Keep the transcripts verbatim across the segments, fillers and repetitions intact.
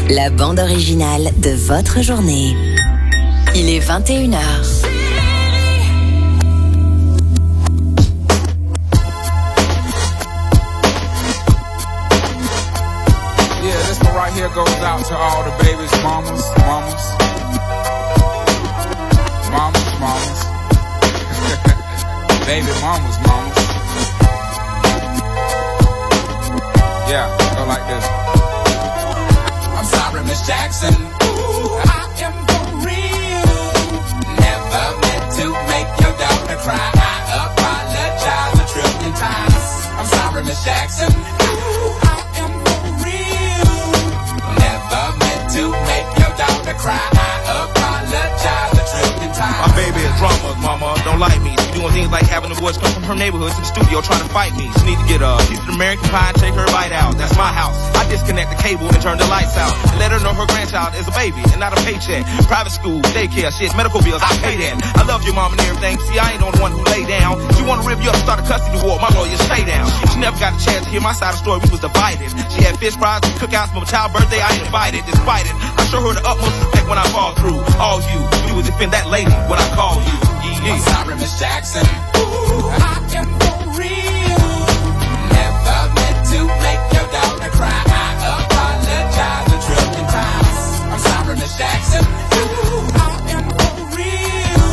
la bande originale de votre journée. Il est vingt et une heures. Yeah, this one right here goes out to all the babies, mamas, mamas, mamas, mamas, baby mamas, mamas. Yeah, go like this. I'm sorry, Miss Jackson. Ooh, I am for real. Never meant to make your daughter cry. I apologize a trillion times. I'm sorry, Miss Jackson. Ooh, I am for real. Never meant to make your daughter cry. I apologize a trillion times. My baby is drama, mama, don't like me. She doing things like having the boys come from her neighborhood to the studio trying to fight me. She need to get a piece of American pie and take her bite out. That's my house. I disconnect the cable and turn the lights out. And let her know her grandchild is a baby and not a paycheck. Private school, daycare, shit, medical bills, I pay that. I love your mom and everything. See, I ain't the one who lay down. She wanna rip you up, start a custody war. My lawyers stay down. She never got a chance to hear my side of the story. We was divided. She had fish fries and cookouts for my child's birthday. I ain't invited. Despite it, I show her the utmost respect when I fall through. All you, you would defend that lady when I call you. Yeah, yeah. I'm sorry, Miss Jackson. Ooh, I am for real. Never meant to make your daughter cry. I apologize a trillion times. I'm sorry, Miss Jackson. Ooh, I am for real.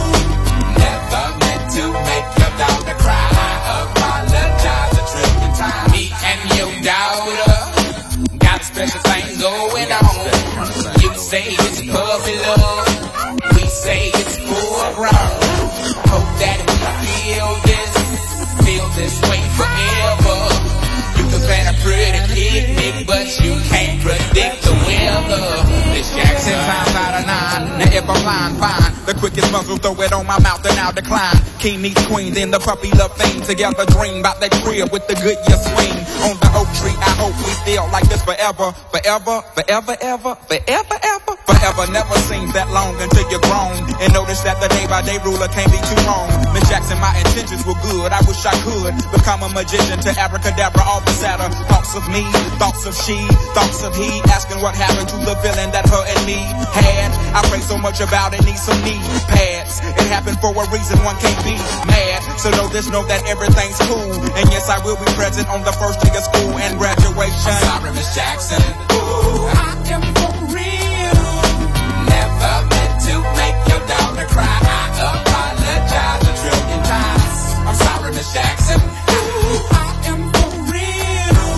Never meant to make your daughter cry. I apologize a trillion times. Me and your daughter got a special thing going on. You say it's puppy love. We say it's full grown. Hope that we feel this, feel this way forever. You can plan a pretty picnic, but you can't predict the weather. Miss Jackson times out of nine. Now if I'm lying, fine. The quickest muzzle, throw it on my mouth and I'll decline. King meets queen, then the puppy love thing. Together dream about that crib with the good year swing. On the oak tree, I hope we feel like this forever. Forever, forever, ever, forever, ever. Forever never seems that long until you're grown. And notice that the day by day ruler can't be too wrong. Miss Jackson, my intentions were good. I wish I could become a magician to abracadabra all the sadder. Thoughts of me, thoughts of she, thoughts of he. Asking what happened to the feeling that her and me had. I pray so much about it, need some knee pads. It happened for a reason, one can't be mad. So know this, know that everything's cool. And yes, I will be present on the first day of school and graduation. I'm sorry, Miss Jackson. Ooh, I am for real. Never meant to make your daughter cry. I apologize a trillion times. I'm sorry, Miss Jackson. Ooh, I am for real.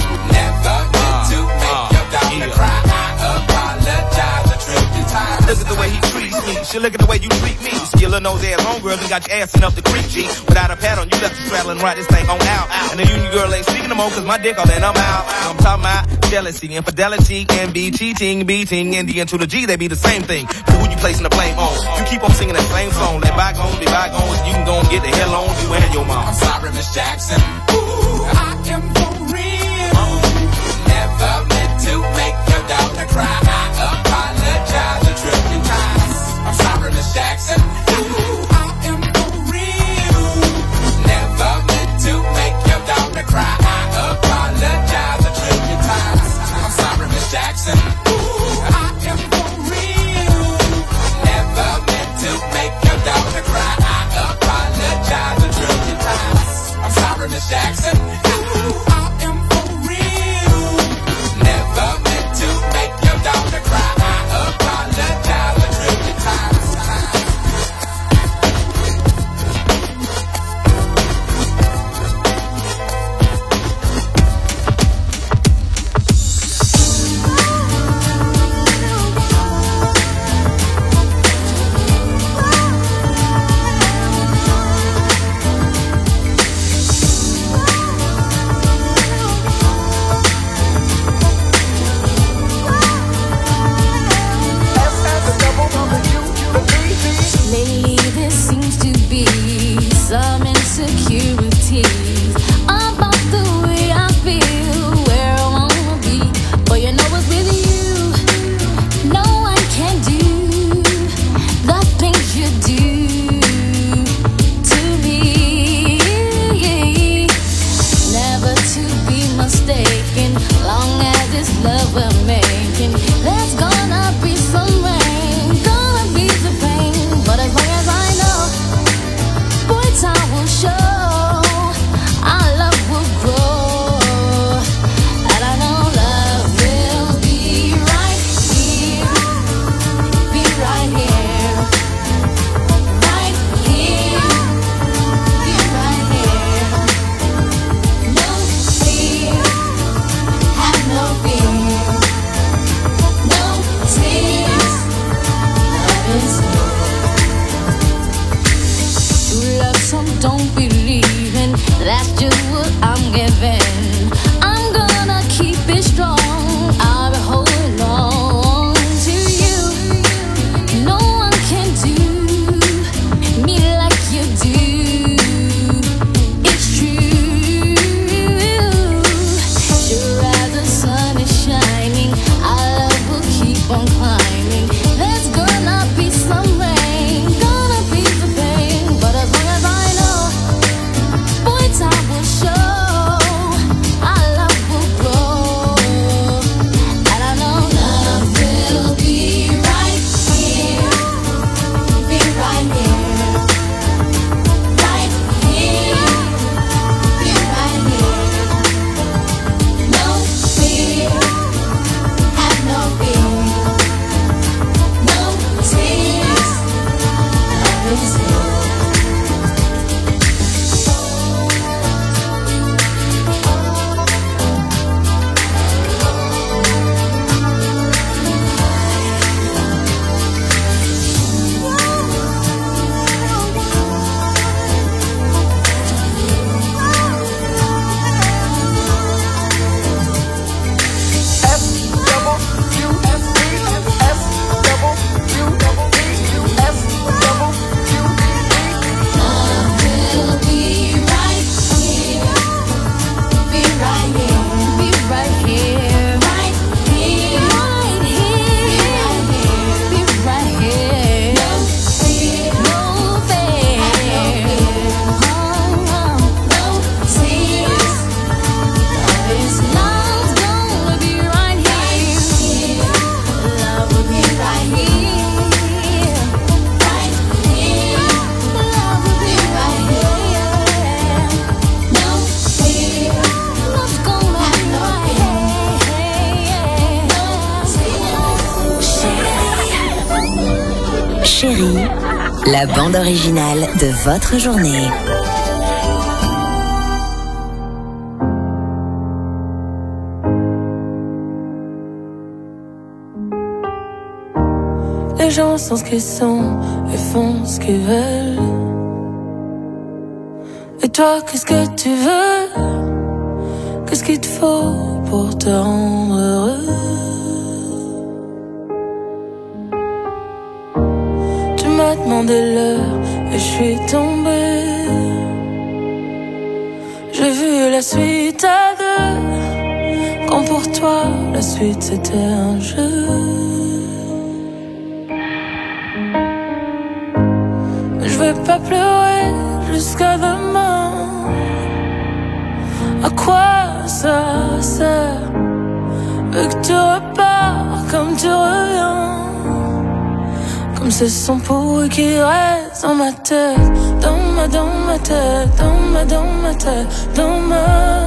Never meant to make your daughter cry. I apologize a trillion times. Look at the way he treats me. She look at the way you treat me. Skillin' nose ass homegirls and got your ass in up the creek, G. Without a pad on, you left the straddle and ride this thing on out. And the union girl ain't speaking no more cause my dick all in, I'm out. I'm talking about jealousy, infidelity, and be cheating, beating, and the N to the G, they be the same thing. But who you placing the blame on? You keep on singing that same song. Let bygones be bygones, you can go and get the hell on you and your mom. I'm sorry, Miss Jackson. Ooh, I am for real. Never meant to make your daughter cry. I apologize a trillion times. I'm sorry, Miss Jackson. Ooh, I am for real. Never meant to make your daughter cry. I apologize a trillion times. I'm sorry, Miss Jackson. Ooh, I am for real. Never meant to make your daughter cry. I apologize a trillion times. I'm sorry, Miss Jackson. Ooh, I am for real. Never meant to make your daughter cry. I apologize a trillion times. Chérie, la bande originale de votre journée. Les gens sont ce qu'ils sont et font ce qu'ils veulent. Et toi, qu'est-ce que tu veux? Qu'est-ce qu'il te faut pour te rendre heureux? Tu m'as demandé l'heure et je suis tombée. J'ai vu la suite à deux, quand pour toi la suite c'était un jeu. Je vais pas pleurer jusqu'à demain. À quoi ça sert? Vu que tu repars comme tu reviens, comme ce son pourri qui reste dans ma tête, dans ma, dans ma tête, dans ma, dans ma tête, dans ma,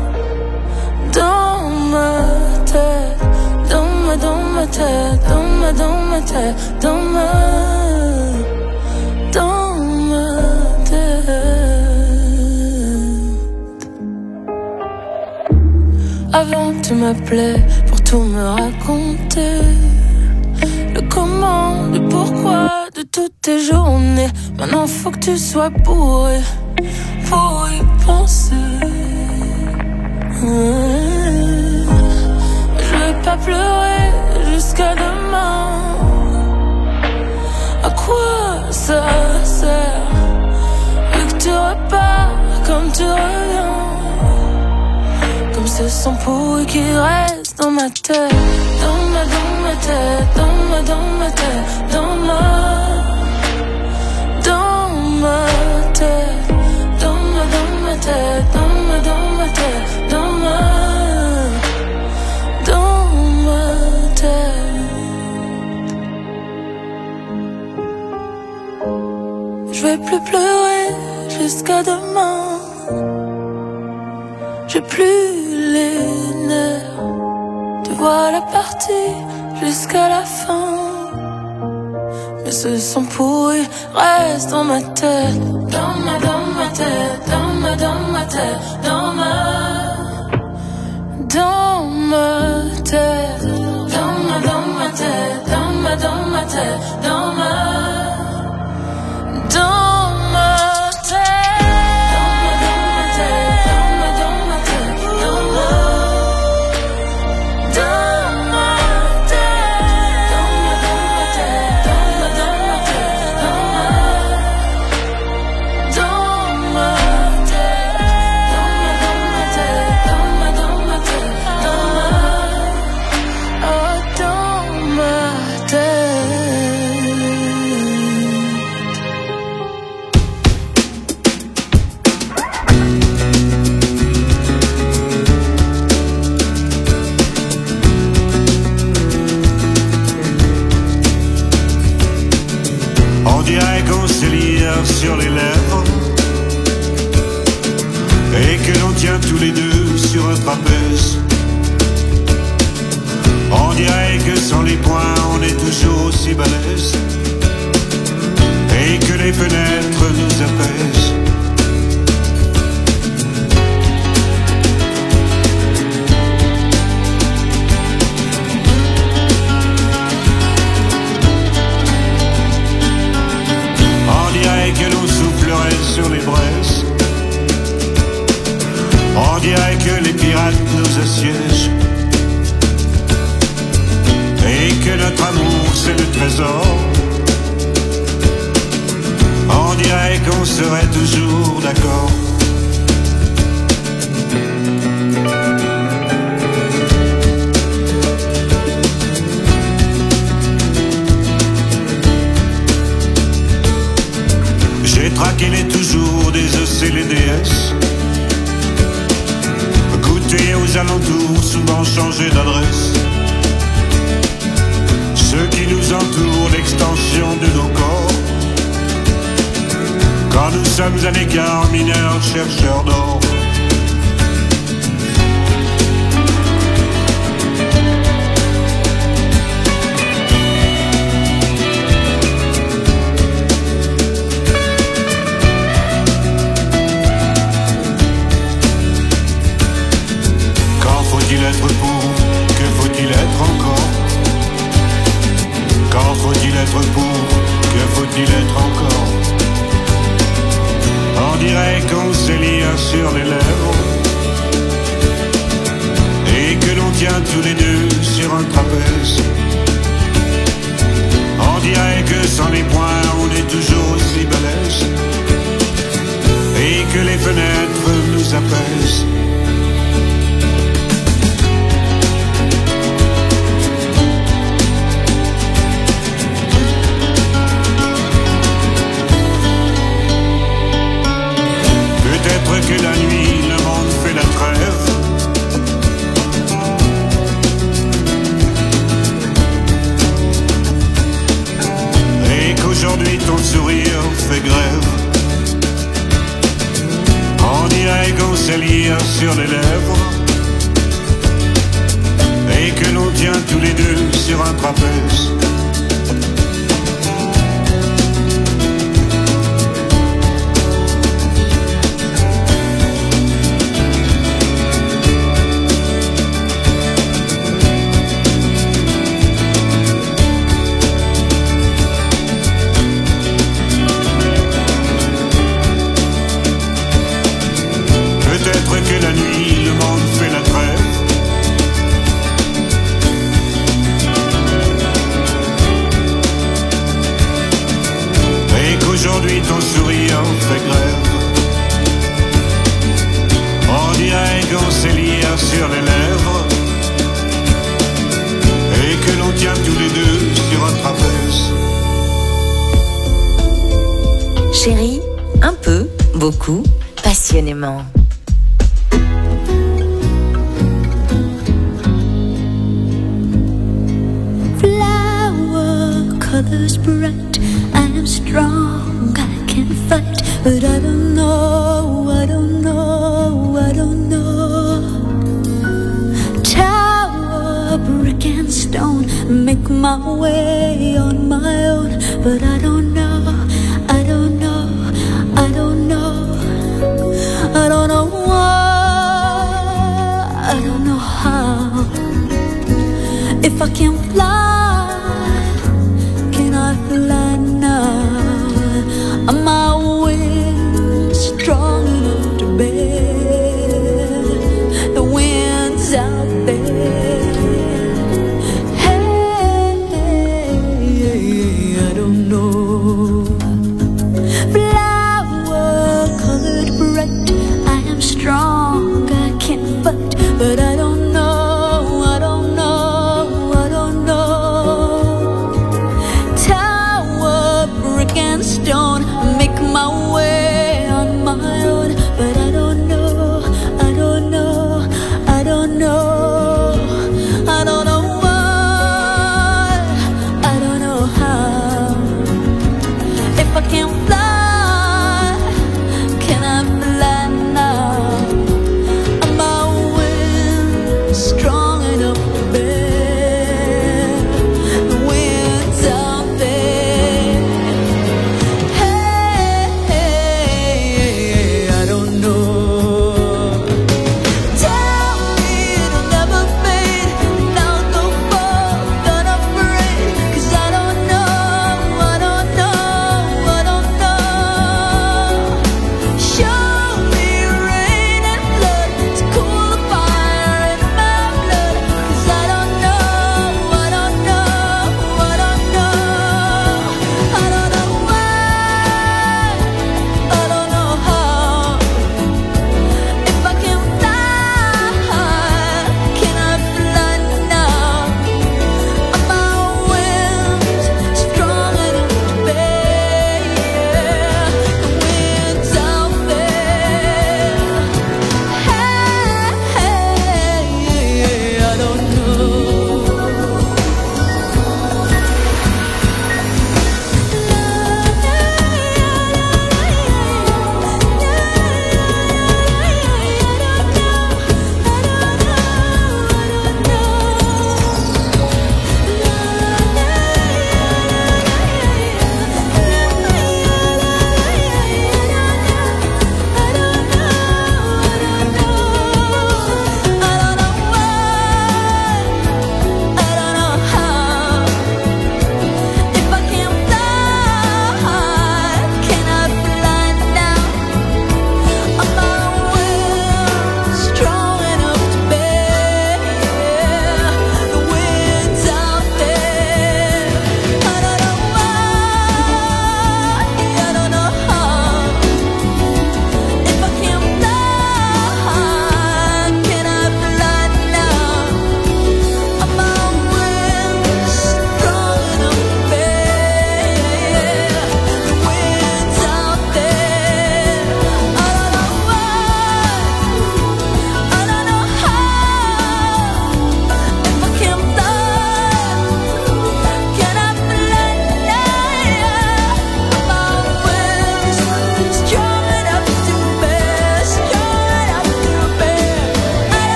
dans ma tête, dans ma, dans ma tête, dans ma, dans ma tête, dans ma, dans ma tête. Avant tu m'appelais pour tout me raconter, le comment, le pourquoi de toutes tes journées. Maintenant faut que tu sois bourré pour y penser. mmh. Je vais pas pleurer jusqu'à demain. À quoi ça sert? Vu que tu repars comme tu reviens, comme ce son pourri qui reste dans ma tête, dans ma, dans ma tête, dans ma, dans ma tête, dans ma, dans ma tête, dans ma, dans ma tête, dans ma, dans ma tête, dans ma, dans ma tête. Je vais plus pleurer jusqu'à demain. J'ai plus les nerfs de voir la partie jusqu'à la fin. Mais ce son pourri reste dans ma tête, dans ma, dans ma tête, dans ma, dans ma tête, dans ma, dans ma tête, dans ma, dans ma tête, dans ma, dans ma tête, dans ma, dans ma tête. Sur les lèvres, et que l'on tient tous les deux sur un trapèze. On dirait que sans les poings on est toujours aussi balèze, et que les fenêtres nous apaisent. Que l'on soufflerait sur les braises. On dirait que les pirates nous assiègent, et que notre amour c'est le trésor. On dirait qu'on serait toujours d'accord. J'ai traqué les toujours des E C, les D S, goûté aux alentours, souvent changé d'adresse. Ceux qui nous entourent, l'extension de nos corps. Quand nous sommes à l'écart, mineurs, chercheurs d'or. être pour, que faut-il être encore? On dirait qu'on s'élie sur les lèvres et que l'on tient tous les deux sur un trapèze. On dirait que sans les poings on est toujours aussi balèze et que les fenêtres nous apaisent. Peut-être que la nuit le monde fait la trêve et qu'aujourd'hui ton sourire fait grève. On dirait qu'on s'élie sur les lèvres et que l'on tient tous les deux sur un trapèze. Que la nuit, le monde fait la trêve et qu'aujourd'hui ton sourire fait grève. On dirait qu'on s'élie sur les lèvres et que l'on tient tous les deux sur un trapèze. Chérie, un peu, beaucoup, passionnément. Colors bright, I am strong, I can fight, but I don't know, I don't know, I don't know. Tower, brick and stone, make my way on my own, but I don't know, I don't know, I don't know, I don't know why, I don't know how. If I can fly, I fly now. Am my wings strong enough to bear the winds out there? Hey, I don't know. Flower colored bright, I am strong, I can fight, but I don't know, I don't know, I don't know.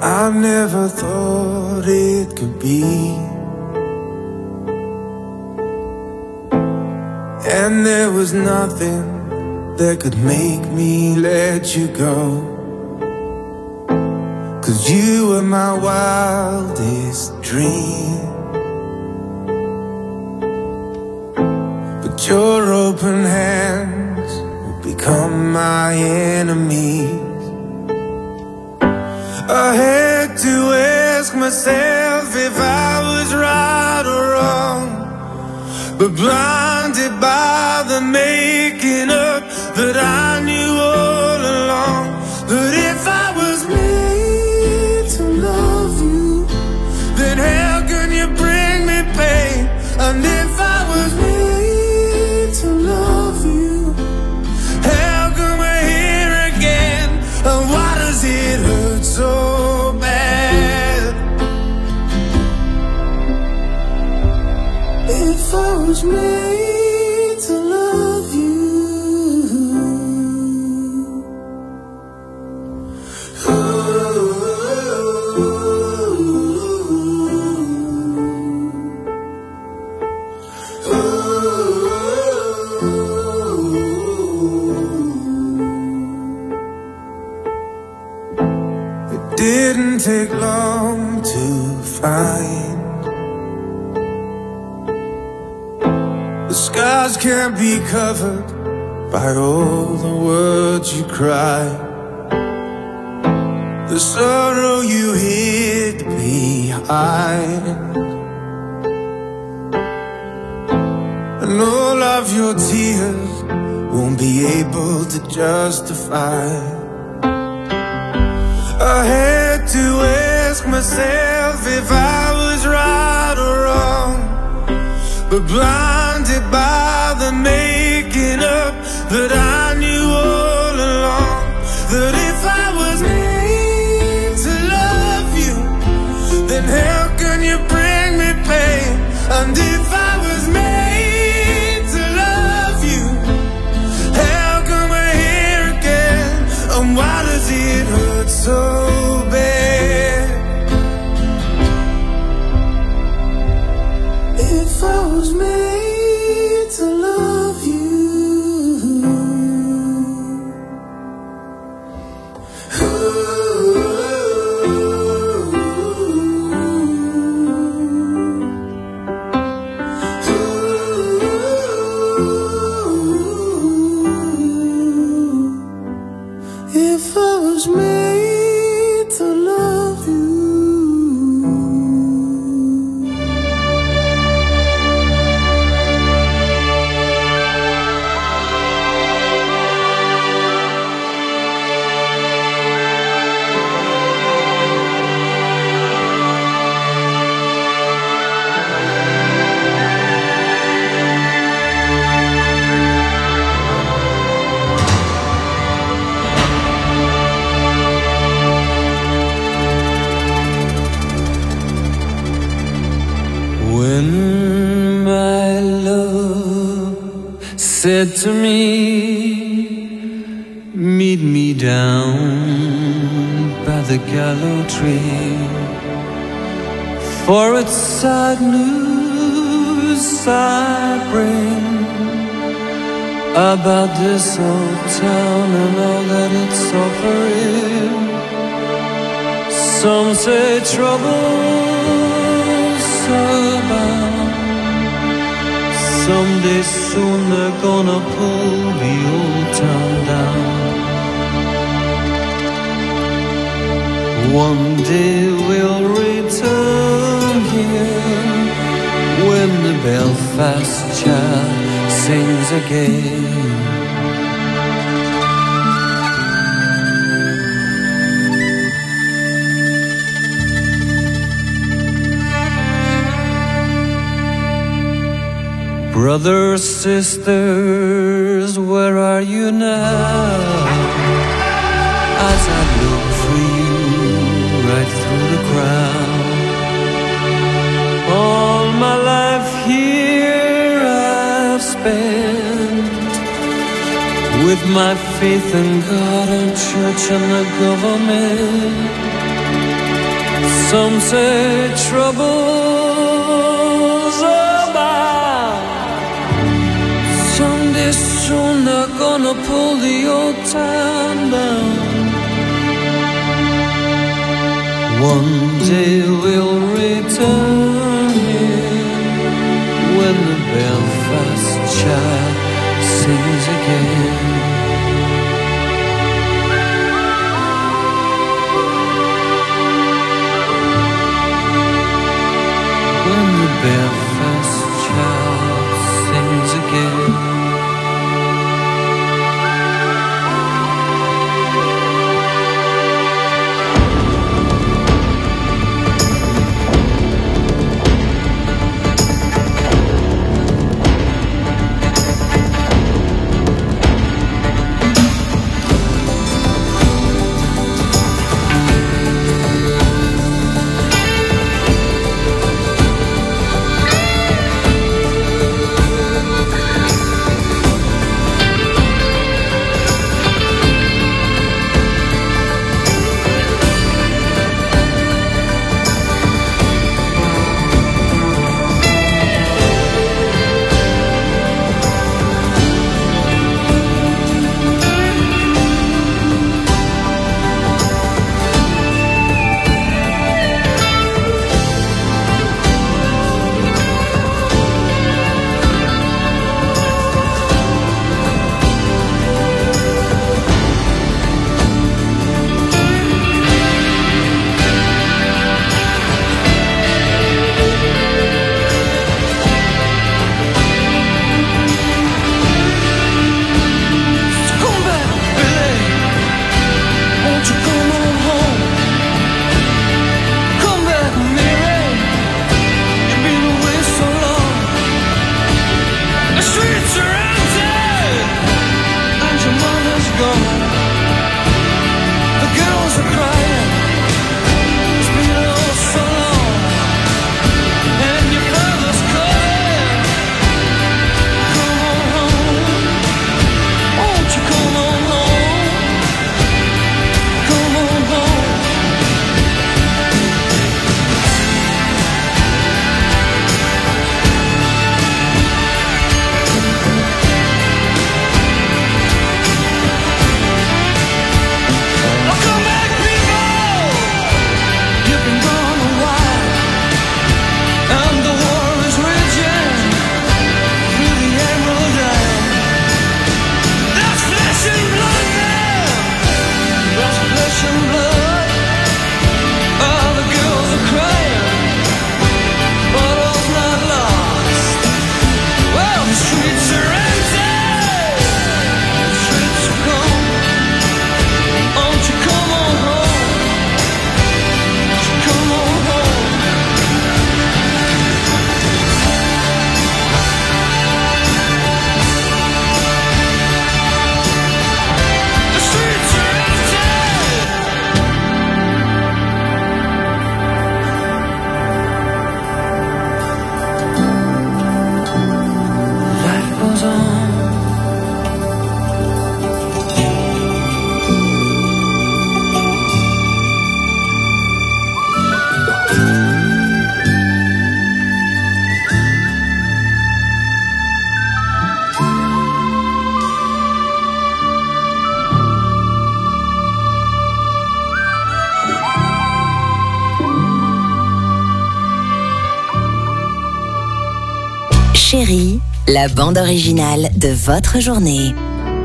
I never thought it could be. And there was nothing that could make me let you go. 'Cause you were my wildest dream. But your open hands will become my enemies. I had to ask myself if I was right or wrong, but blinded by the making up that I knew all along. But if I was made to love you, then how can you bring me pain? And if I was made to love you, how come we're here again? And why does it hurt so bad? If I was made to love you, it didn't take long to find. The skies can't be covered by all the words you cry, the sorrow you hid behind, and all of your tears won't be able to justify. I had to ask myself if I was right or wrong, but blinded by the making up that I knew all along. That if I was made to love you, then how can you bring me pain? And if I was made to love you, how come we're here again? And why does it hurt so bad? If I was made to love you, if I was made to love you. When my love said to me, meet me down by the gallow tree, for it's sad news I bring about this old town and all that it's offering. Some say trouble's about, someday soon they're gonna pull the old town down. One day we'll return here when the Belfast child sings again. Brothers, sisters, where are you now? As I look for you right through the crowd, all my life here I've spent with my faith in God and church and the government. Some say troubles abound. Someday soon they're gonna pull the old town down. One day we'll return here when the Belfast child sings again. When the Belfast child sings again. Chérie, la bande originale de votre journée.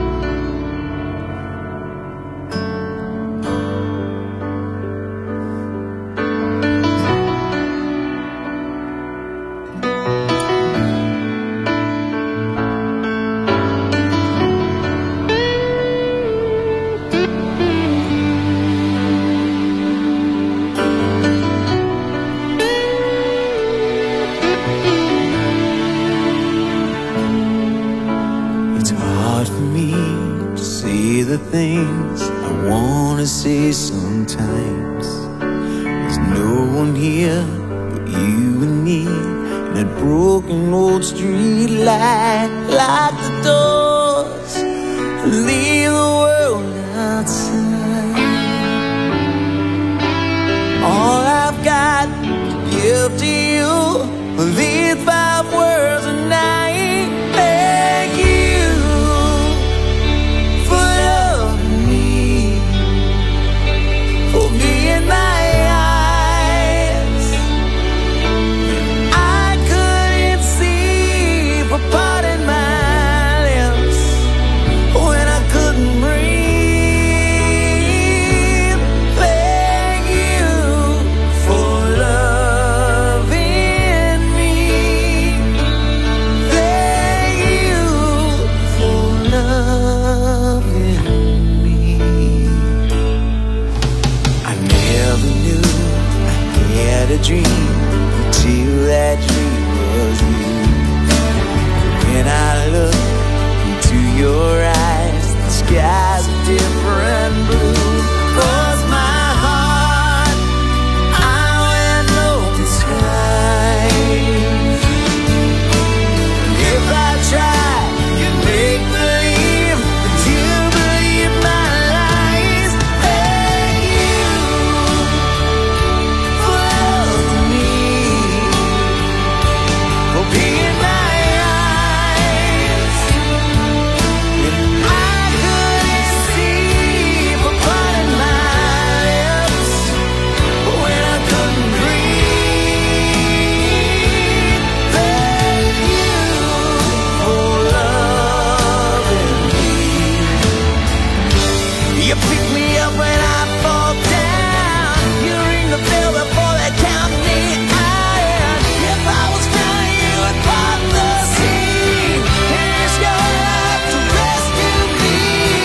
Things I wanna say sometimes. There's no one here but you and me, and that broken old street light. Lock the doors, leave the world outside. All I've these five words, and I thank you for loving me, for being my eyes. I couldn't see, for parting my lips when I couldn't breathe. Thank you for loving me. Thank you for loving me. I never knew I had a dream until that dream was you. When I look into your eyes, the sky's a different blue. 'Cause my heart, I went open skies. If I try, you make believe that you believe my lies. Thank you for loving me, for being my eyes. And I couldn't see, for parting my lips when I couldn't breathe. Thank you for loving me. You pick me up when I fall down. You ring the bell before they count me out. If I was drowning, you would part the sea and risk your life to rescue me.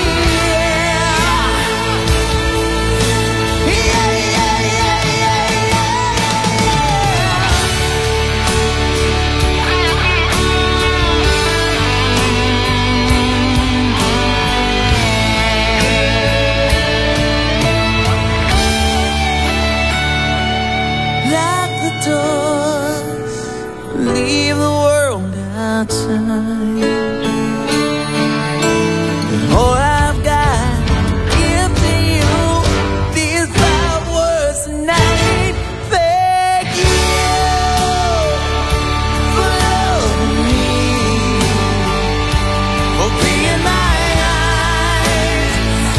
Yeah, yeah, yeah, yeah, Lock the doors, leave the world outside. And all I've got to give to you, these five words tonight. Thank you for loving me, for being my eyes.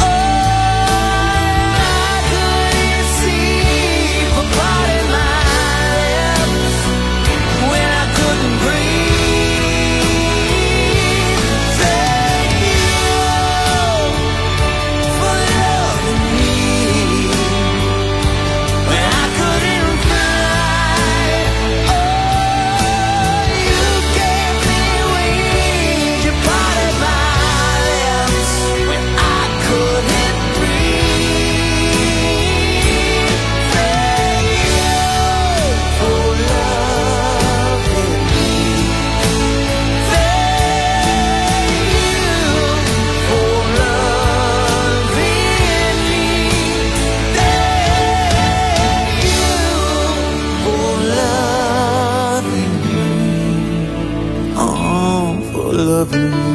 Oh, I couldn't see, for parting my lips when I couldn't breathe. Thank you for loving me when I couldn't fly. Oh, you gave me wings, you parted my lips when I couldn't breathe. Thank you for loving me. Thank you for loving me. Thank you for loving me. Oh, for loving me.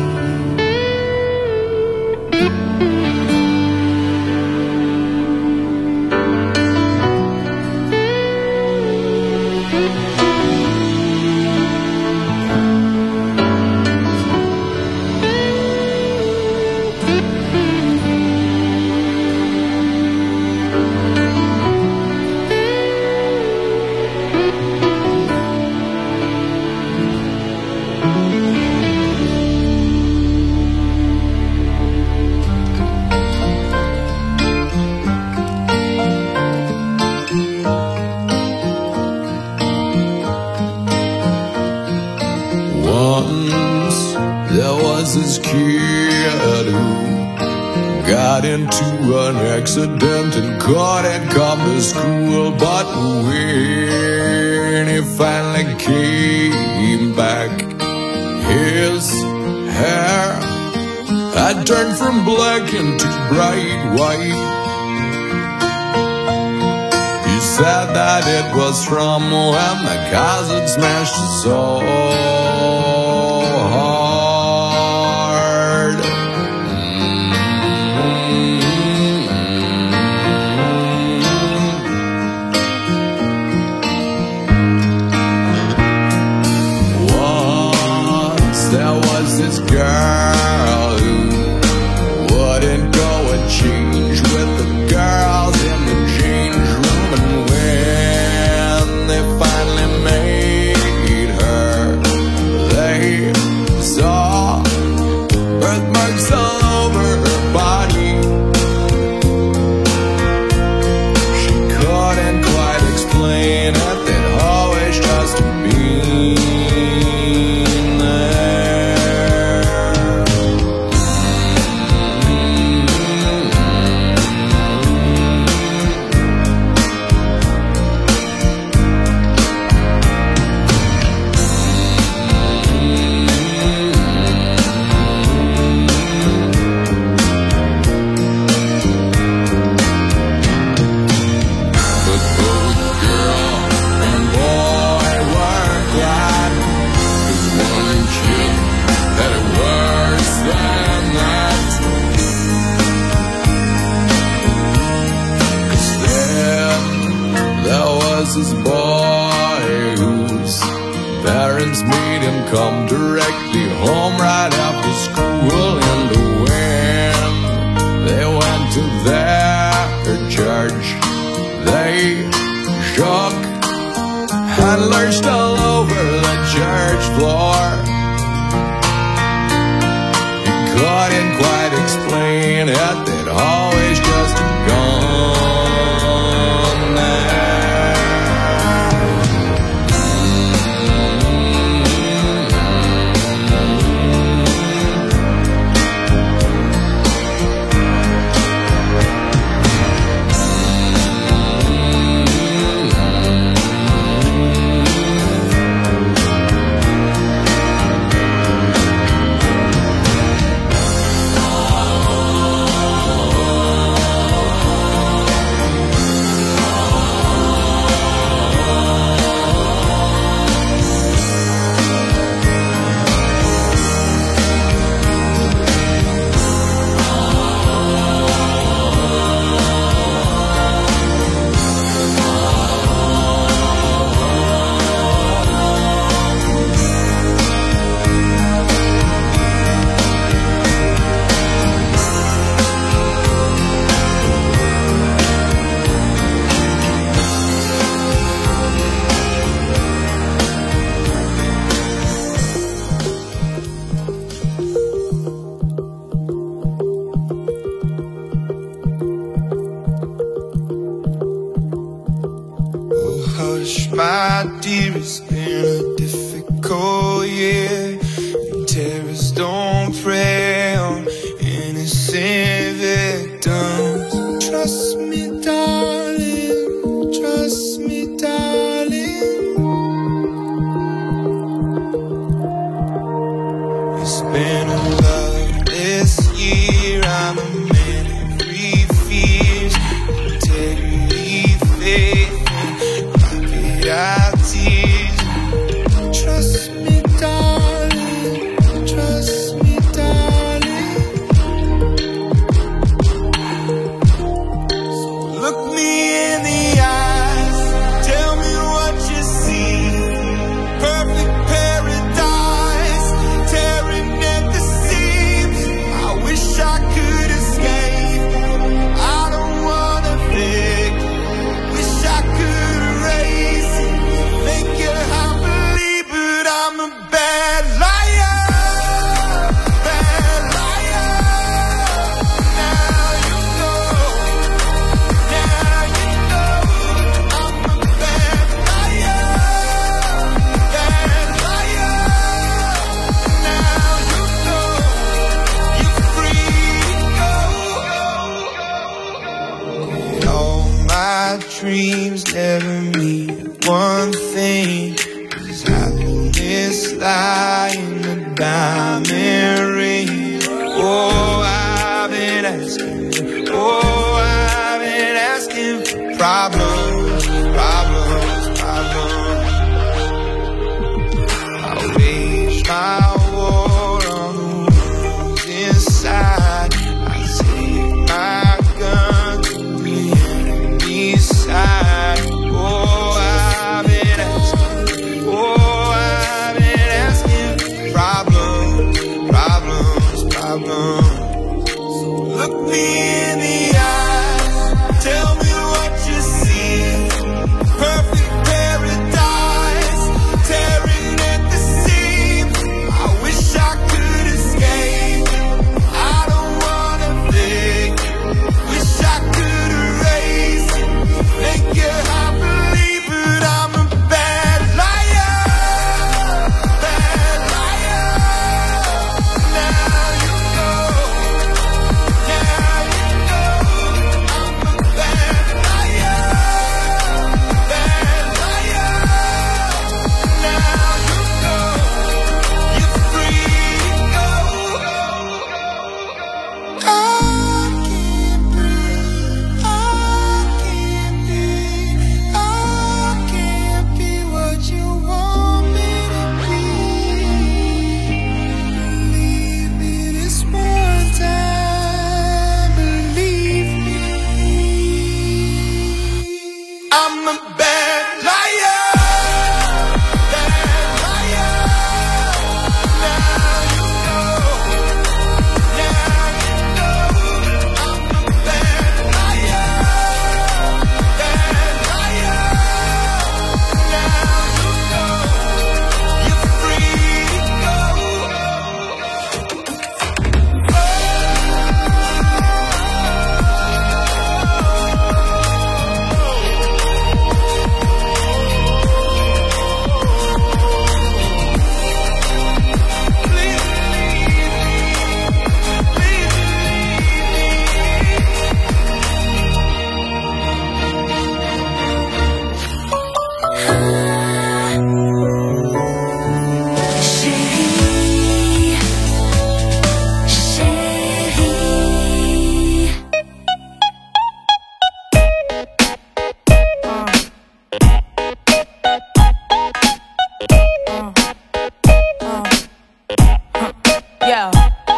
Once there was this kid who got into an accident and couldn't come to school. But when he finally came back, his hair had turned from black into bright white. He said that it was from when the cars had smashed his soul hard. Mm-hmm. Texas boy whose parents made him come directly home right after school. And when they went to their church, they shook and lurched all over the church floor. He couldn't quite explain it, they'd always just gone there. Hush, my dear, it's been a difficult year, and terrorists don't prey on innocent victims. Trust me, darling, trust me, darling. It's been a loveless year, I'm a man of three fears: integrity, faith, our tears. Trust me, darling, trust me, darling. So look me in the eyes, tell me what you see. Perfect paradise, tearing at the seams. I wish I could escape, I don't wanna think. Wish I could erase, make you happily, but I'm a bad liar, bad liar. Now you know, now you know, I'm a bad liar, bad liar. Now you know, you're free to go. All my dreams never mean one thing, 'cause happiness lie in the diamond ring. Oh, I've been asking, oh, I've been asking for problems, problems, problems. I wage my war on the ones inside. I take my gun to the enemy's side. Oh, I've been asking, oh, I've been asking for problems, problems, problems. So look me in the eyes, tell me what you see. Perfect paradise, tearing at the seams. I wish I could escape, I don't wanna think. Wish I could erase, make you happily, but I'm a bad liar, bad liar. Now you know, now you know, I'm a bad liar, bad liar. Now you know, you're free to go. I can't breathe, I can't be, I can't be what you want me to be. Believe me this one time, believe me. I'm a bad liar. Yo,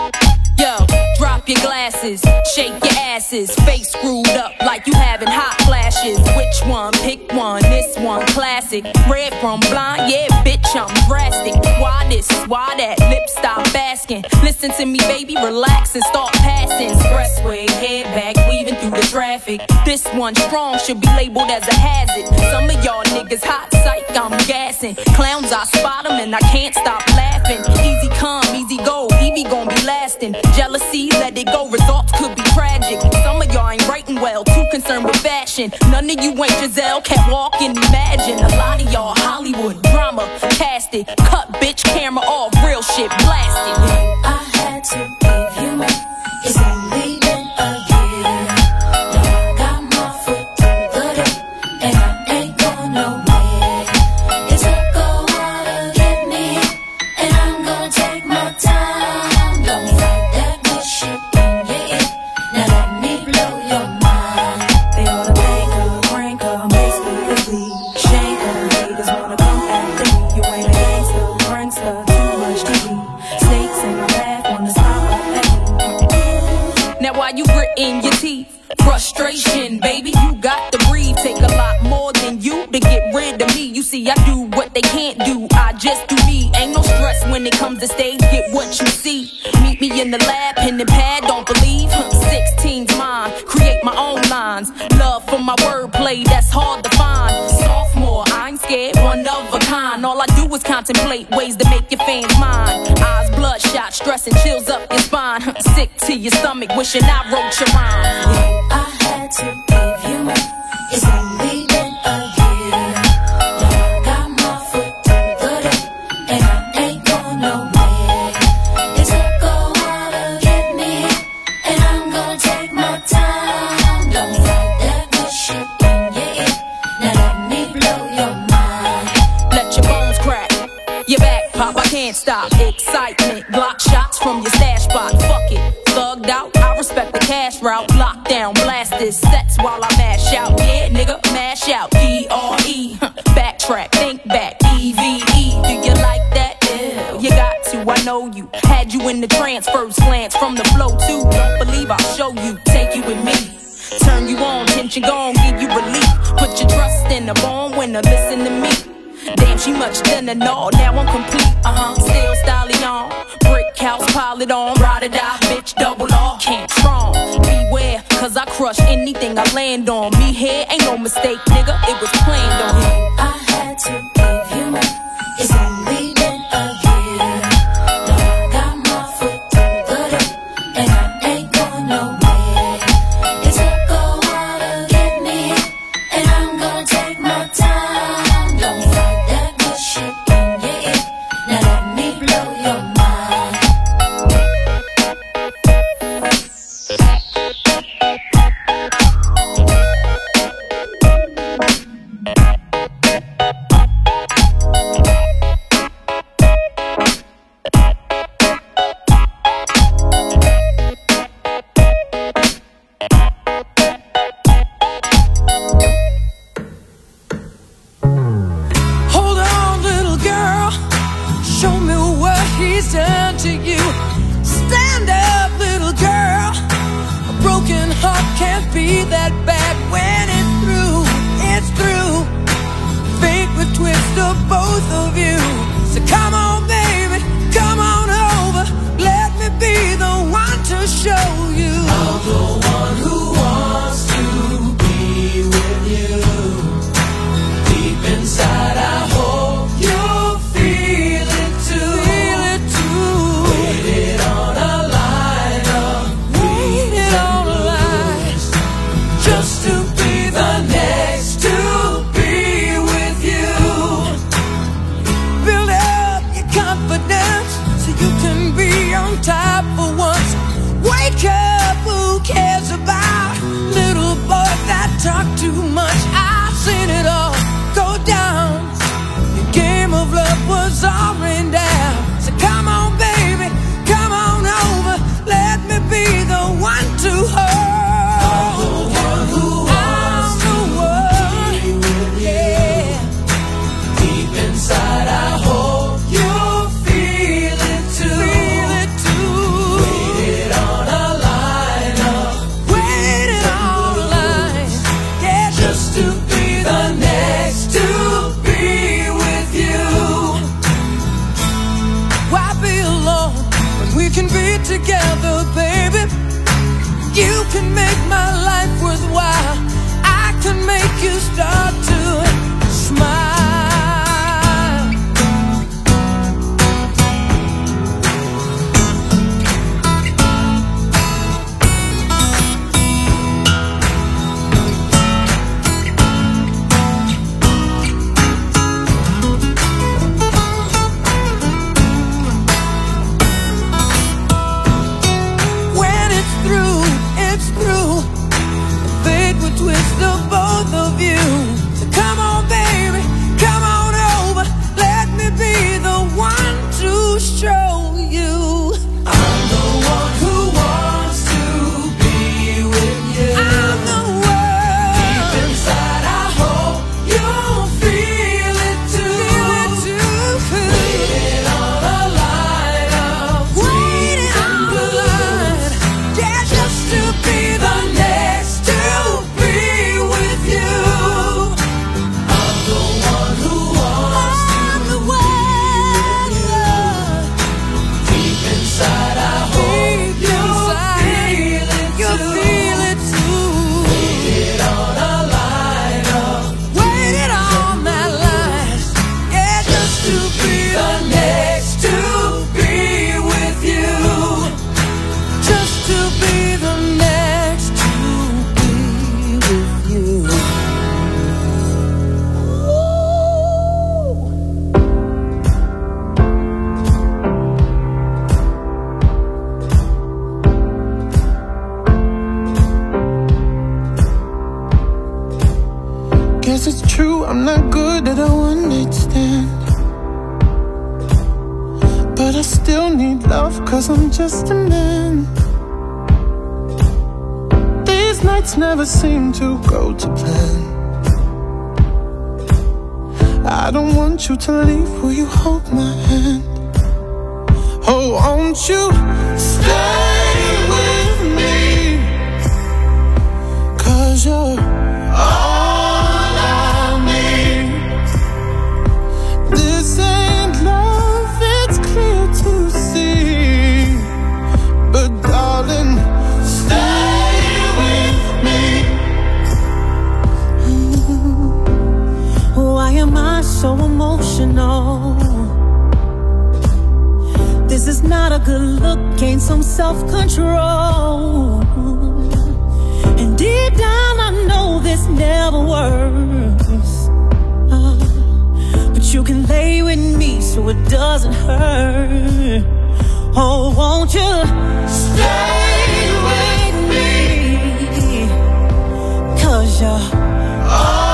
yo, drop your glasses, shake your asses, face screwed up like you having hot flashes. Which one? Pick one, this one classic. Red from blind, yeah, bitch, I'm drastic. Why this, why that, lip stop asking. Listen to me, baby, relax and start passing. Expressway, head back, weaving through the traffic. This one strong, should be labeled as a hazard. Some of y'all niggas hot psych, I'm gassing. Clowns, I spot them and I can't stop laughing. Easy come, easy go, Evie gon' be lasting. Jealousy, let it go, results could be tragic. Some of y'all ain't writing well, too concerned with fashion. None of you ain't Giselle, can't walk and imagine. A lot of y'all Hollywood drama, cast it. Cut bitch, camera off, real shit blasted. I had to give you my, it's only been a year. Now I got my foot through the door, and I ain't going nowhere. It took a while to get me, and I'm gonna take my time. Don't fight that bullshit in your ear, now let me blow your mind. They wanna make her, break her, basically shake her. Haters wanna come after me, you ain't a gangster, prankster, too much T V. Snakes in my bath, wanna stop my pain. Now while you gritting your teeth, frustration, baby, you got to breathe. Take a lot more than you to get rid of me. You see, I do what they can't do, I just do me. Ain't no stress when it comes to stage, get what you see. Meet me in the lab, pen and pad, don't believe. sixteen's mine, create my own lines. Love for my wordplay, that's hard to find. Sophomore, I ain't scared, one of a kind. All I do is contemplate ways to make your fans mine. Eyes bloodshot, stress and chills up your spine. Sick to your stomach, wishing I wrote your rhyme. I had to give you my, it's only been a year. Now I got my foot through the door, and I ain't going nowhere. It took a while to get me, and I'm gonna take my time. Don't fight that bullshit in your ear, now let me blow your mind. Let your bones crack, your back pop, I can't stop. Excitement, block shots from your stash spot. Fuck it, thugged out, I respect the cash route. Lockdown, blast this sets while I mash out. Yeah, nigga, mash out, D R E. Backtrack, think back, E V E. Do you like that? Ew, you got to, I know you. Had you in the trance, first glance from the flow too. Don't believe I'll show you, take you with me. Turn you on, tension gone, give you relief. Put your trust in the born winner, listen to me. Damn, she much thinner, no, now I'm complete. Uh-huh, still styling on. Brick house, pile it on. Ride or die, bitch, double off. Can't strong, beware, cause I crush anything I land on. Me here ain't no mistake, nigga, it was planned on. I had to give you my, it's only been a year. Now I got my foot through the door, and I ain't going nowhere. It took a while to get me, and I'm gonna take my time. Don't fight that bullshit in your ear, now let me blow your mind. Hold on, little girl, show me what he's done to you. Stand up, little girl, a broken heart can't be that bad when it's through, it's through. Fate would twist of both of you. So come on, baby, come on over. Let me be the one to show you. I'm the one who wants to be with you. Deep inside, I hope you'll feel it too. Feel it too. Waited on a line of waited on a line. Just to be the next to be with you. Why be alone when we can be together, baby? You can make my life worthwhile. I can make you start to smile. Twist the both of you. So come on, baby, come on over. Let me be the one to show you I'm the one who wants to be with you. I'm the one. Deep inside, I hope you'll feel it too. Feel it too. Waiting on a line of waiting on the line. Yeah, just to be the next to it's true, I'm not good at a one-night stand, but I still need love, cause I'm just a man. These nights never seem to go to plan. I don't want you to leave, will you hold my hand? Oh, won't you stay with me? Cause you're all so emotional. This is not a good look, gain some self-control. And deep down I know this never works, uh, but you can lay with me so it doesn't hurt. Oh, won't you stay with me? Cause you're all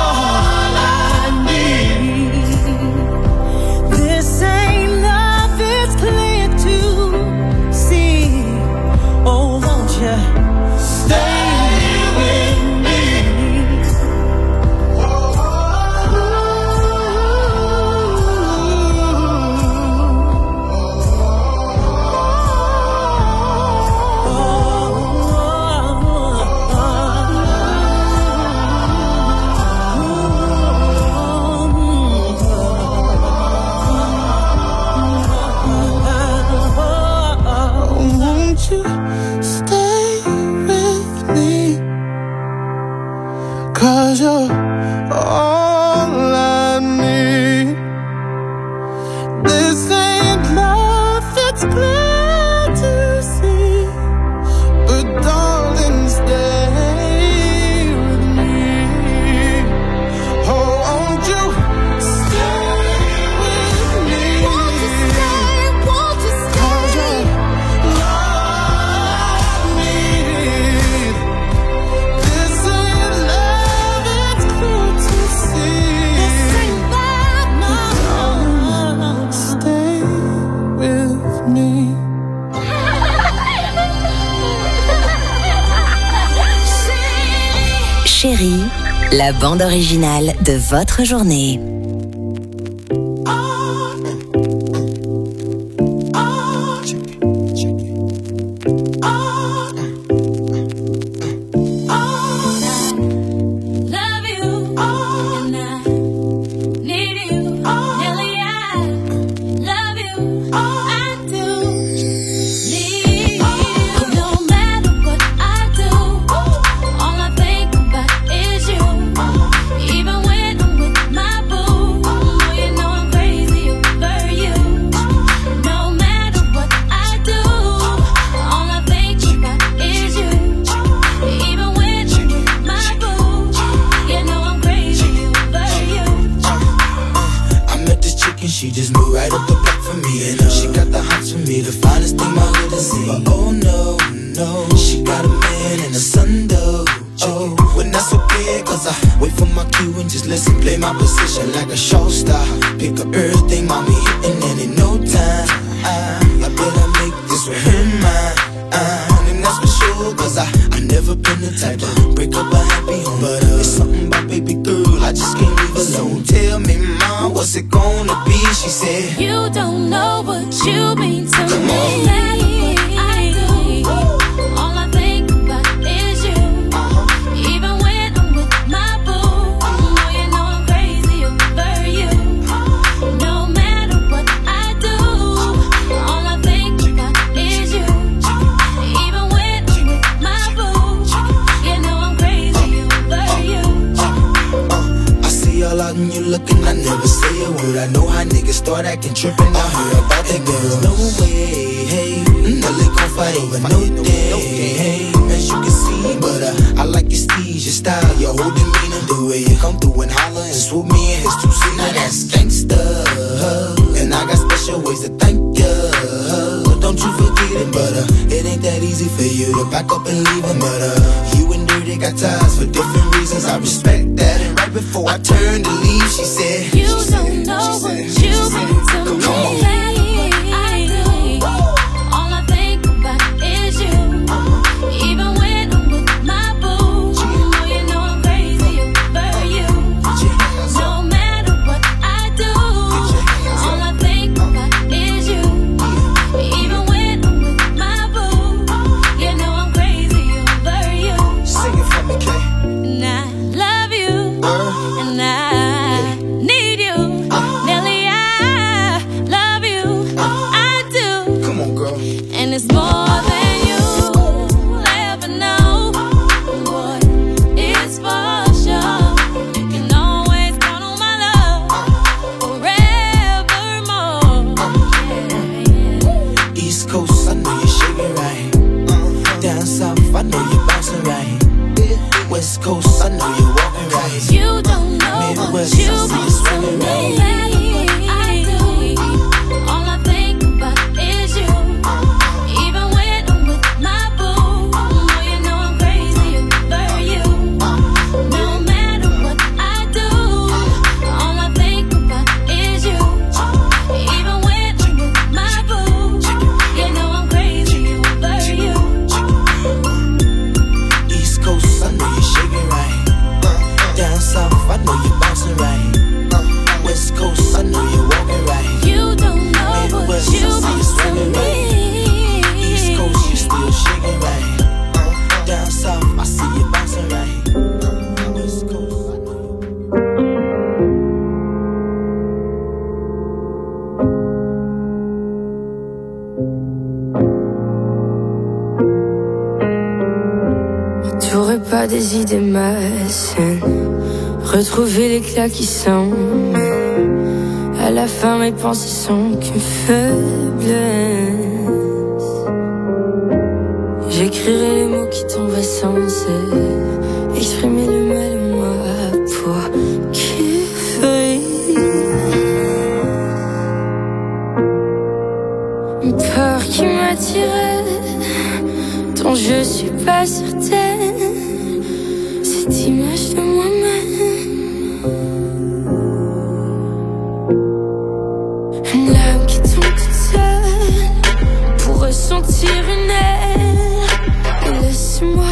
Chérie, la bande originale de votre journée. Love you. me the finest thing my hood has seen. But oh no, no, she got a man and a son though. Oh, but that's okay, cause I wait for my cue and just listen, play my position like a show star. Pick up everything, mommy hitting, and in no time I, I better make this with her mine. Uh, and that's for sure, cause I, I never been the type to break up a happy home. But uh, it's something about baby girl, I just can't leave alone. Tell me, mom, what's it gonna be? She said, you don't know what you mean to Come me. on. And you looking, I never say a word. I know how niggas start acting trippin'. I heard about that girl. No way, hey, no they gon' fight over no day, hey, as you can see. But uh, I like your steez, your style, your whole demeanor, the way you come through and holler and swoop me in his two seat. Now that's gangsta, and I got special ways to thank ya. Don't you forget it, but uh, it ain't that easy for you to back up and leave him. But uh, you and Dirty got ties for different reasons. I respect that. And right before I turned to leave, she said, you she don't said, know what you mean to me. Come on. I do. All I think about is you. Uh-huh. Even when I'm with my boo, you know you know I'm crazy over you. No matter what I do, all I think about is you. Even when I'm with my boo, you know I'm crazy over you. Sing it for me, Kay. And I love you, uh, and I need you, uh, Nelly. I love you, uh, I do. Come on, girl. And it's more than you ever know. Boy, it's for sure. You can always count on my love forevermore. Yeah, yeah. East Coast, I know you're shaking right. Uh, down south, I know you're bouncing right. West Coast, I know you're walking right. You don't know Midwest, what you I see mean you swinging to right. me. I do. All I think about is you. Even when I'm with my boo, know you know I'm crazy over you. No matter what I do, all I think about is you. Even when I'm with my boo, you know I'm crazy over you. East Coast, I know you're shaking right. Down south, I know you're bouncing right. West Coast, I know you're walking right. You don't know what Midwest, you I see you mean swinging to right. me. East Coast, you still shaking right. Down south, I see you bouncing right. West Coast, I know you. J'aurais pas des idées malsaines, retrouver l'éclat qui semble. À la fin mes pensées sont qu'une faiblesse. J'écrirai les mots qui tomberaient sans cesse, exprimer le mal en moi pour kiffer. Une peur qui m'attirait, dont je suis pas certaine, cette image de moi-même. Une lame qui tombe toute seule pour ressentir une aile. Et laisse-moi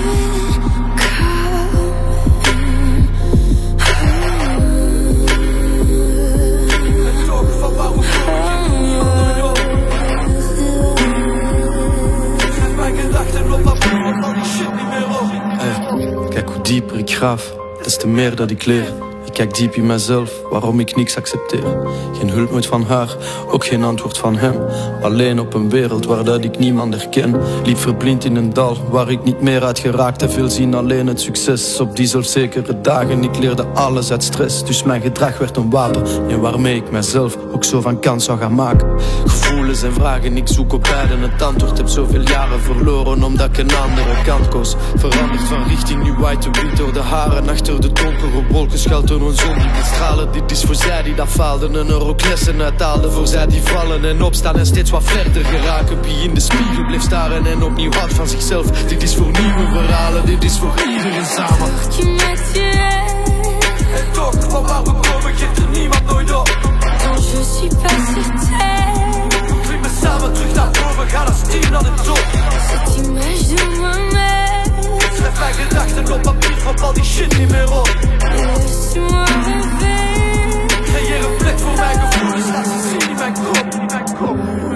Kijk hoe dieper ik graaf, des te meer dat ik leer. Ik kijk diep in mezelf, waarom ik niks accepteer. Geen hulp nooit van haar, ook geen antwoord van hem. Alleen op een wereld waar dat ik niemand herken. Liep verblind in een dal, waar ik niet meer uit geraakt. Te veel zien alleen het succes op die zelfzekere dagen. Ik leerde alles uit stress, dus mijn gedrag werd een wapen. En waarmee ik mezelf ook zo van kans zou gaan maken. Gevoelens en vragen, ik zoek op beiden het antwoord. Heb zoveel jaren verloren, omdat ik een andere kant koos. Veranderd van richting, nu white to wit door de haren. Achter de donkere wolken geld door hun zon die stralen. Dit is voor zij die dat faalden. Een euroklessen uithaalden voor zij die vallen en opstaan en steeds wat verder geraken. Wie in de spiegel blijft staren en opnieuw houdt van zichzelf. Dit is voor nieuwe verhalen, dit is voor iedereen samen. Tu m'as tué. En toch, van waar we komen geeft er niemand nooit op. Quand je suis pas sur terre. Klimmen samen terug naar boven, gaan als team naar de top. Cette image de moi-même. Schrijf mijn gedachten op papier, valt al die shit niet meer op. Laisse-moi rêver. Creëer een plek voor mijn gevoelens, laat ze zien in mijn kop, in mijn kop.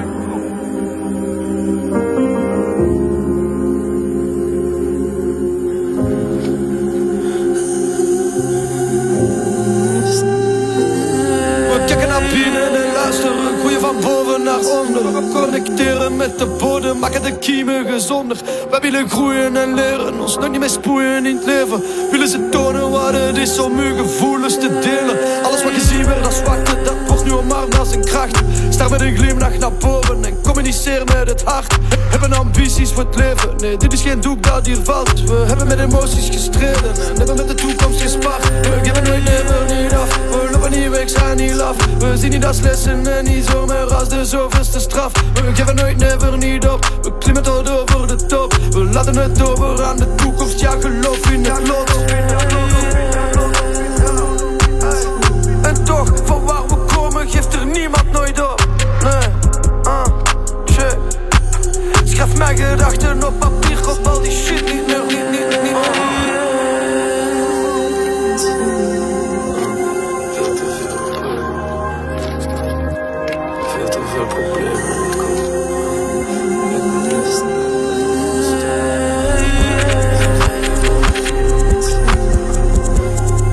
Van boven naar onder, connecteren met de bodem, maken de kiemen gezonder. Wij willen groeien en leren, ons nog niet meer spoeien in het leven. Willen ze tonen wat het is om uw gevoelens te delen. Alles wat gezien werd als zwakte, dat wordt nu omarmd als een kracht. Sta met een glimlach naar boven en communiceer met het hart. Hebben ambities voor het leven, nee dit is geen doek dat hier valt. We hebben met emoties gestreden en hebben met de toekomst gespaard. We geven nooit never niet af, we lopen niet weg, zijn niet laf. We zien niet als lessen en niet zomaar als de zoveelste straf. We geven nooit never niet op, we klimmen tot over de top. We laten het over aan de toekomst, ja geloof in het lot.